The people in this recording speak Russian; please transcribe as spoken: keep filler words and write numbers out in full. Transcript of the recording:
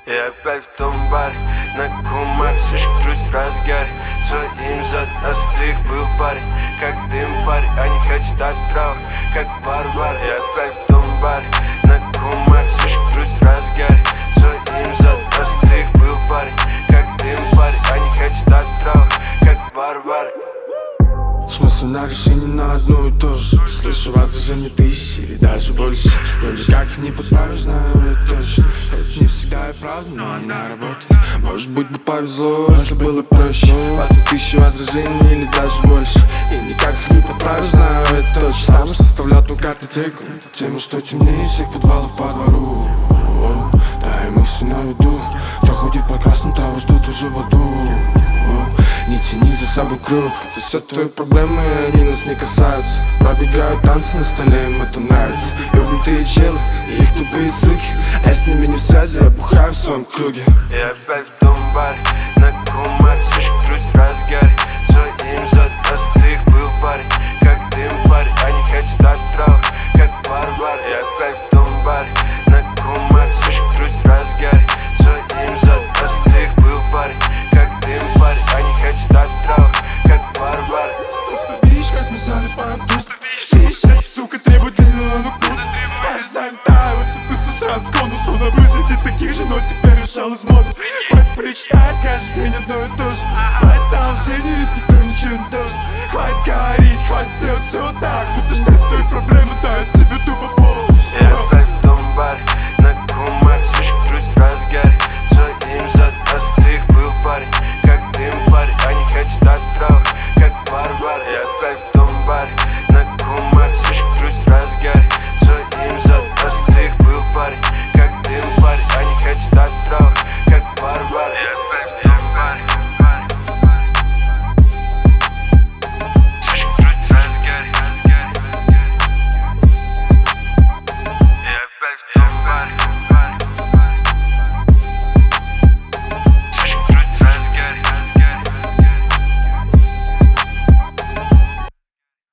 Я опять в том баре, на кумасе жгут разгар. Своим задастых был парень, как дым парень. Они хотят от трав, как барбар. Я опять в том баре, на кумасе жгут разгар. Своим задастых был парень, как дым парень. Они хотят от трав, как барбар. Смысл на решение на одно и то же. Слышу возражения тысячи или даже больше, но никак не подправишь, знаю это точно. Это не всегда и правда, но она работает. Может быть бы повезло, если было проще. Хватит тысячи возражений или даже больше, и никак их не подправишь, знаю это точно. Сам составлял ту картотеку, тему, что темнее всех подвалов по двору. Да, ему все на виду, кто ходит по красному, того ждут уже в аду. Не тяни за собой круг, это все твои проблемы, они нас не касаются. Пробегают танцы на столе, им это нравится. Ёбнутые челы и их тупые суки, а я с ними не в связи, я бухаю в своем круге. Я опять в том баре,